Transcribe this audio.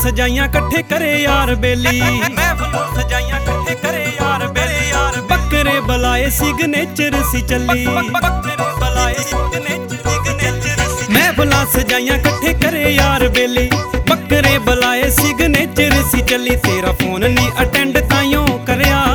ਸਜਾਈਆਂ ਇਕੱਠੇ ਕਰੇ ਯਾਰ ਬੇਲੀ, ਮਹਿਫਲਾਂ ਸਜਾਈਆਂ ਇਕੱਠੇ ਕਰੇ ਯਾਰ ਬੇਲੀ। ਯਾਰ ਬੱਕਰੇ ਬੁਲਾਏ ਸਿਗਨੇਚਰ ਸੀ ਚੱਲੀ, ਬੱਕਰੇ ਬੁਲਾਏ ਸਿਗਨੇਚਰ ਸੀ। ਮਹਿਫਲਾਂ ਸਜਾਈਆਂ ਇਕੱਠੇ ਕਰੇ ਯਾਰ ਬੇਲੀ, ਬੱਕਰੇ ਬੁਲਾਏ ਸਿਗਨੇਚਰ ਸੀ ਚੱਲੀ। ਤੇਰਾ ਫੋਨ ਨਹੀਂ ਅਟੈਂਡ ਤਾਈਓ ਕਰਿਆ,